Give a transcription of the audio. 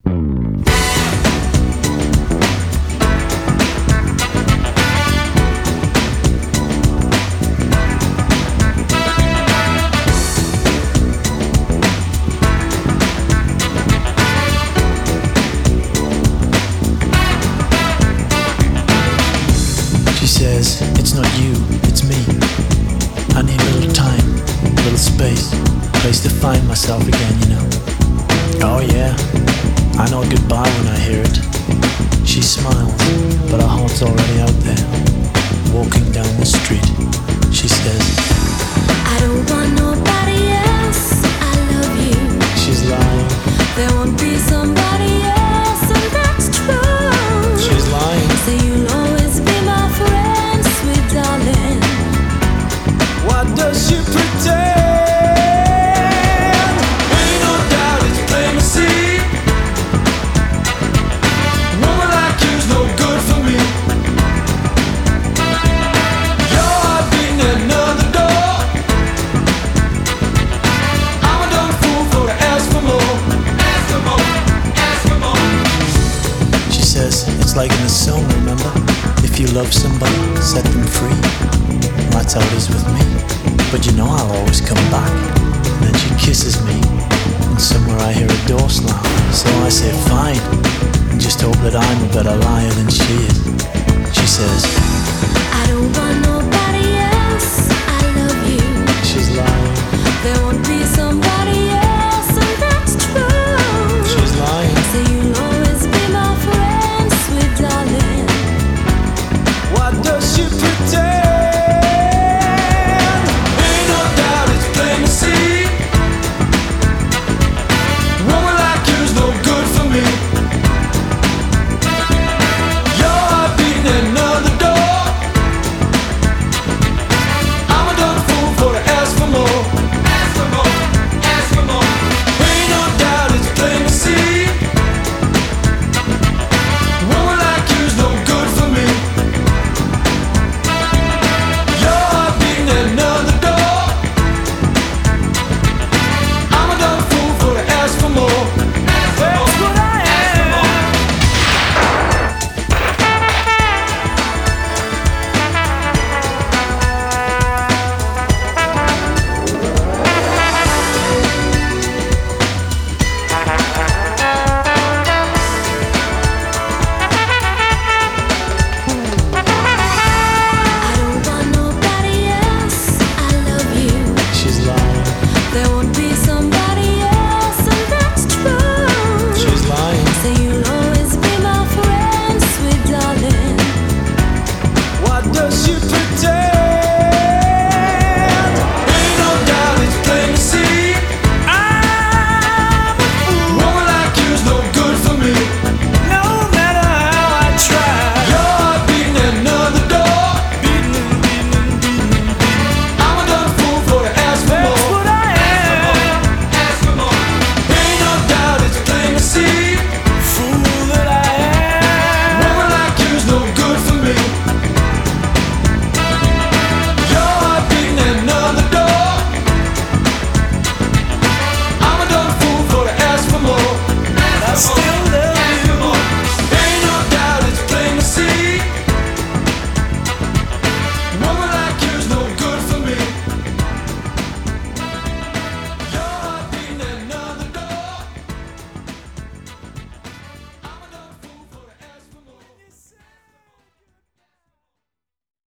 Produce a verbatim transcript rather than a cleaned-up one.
She says, it's not you, it's me. I need a little time, a little space, place to find myself again, you know. Oh yeah, I know goodbye when I hear it. She smiles, but her heart's already out there. Walking down the street, she says, I don't want nobody else, I love you. She's lying. There won't be somebody else, and that's true. She's lying. So you'll always be my friend, sweet darling. What does she pretend? Ain't no doubt it's plain to see. Woman like you's no good for me. Your heart beating at another door. I'm a dumb fool for to ask for more. Ask for more, ask for more. She says, it's like in the song, remember? If you love somebody, set them free. That's how it is with me. But you know I'll always come back. And then she kisses me, and somewhere I hear a door slam. So I say fine, and just hope that I'm a better liar than she is. She says, I don't want nobody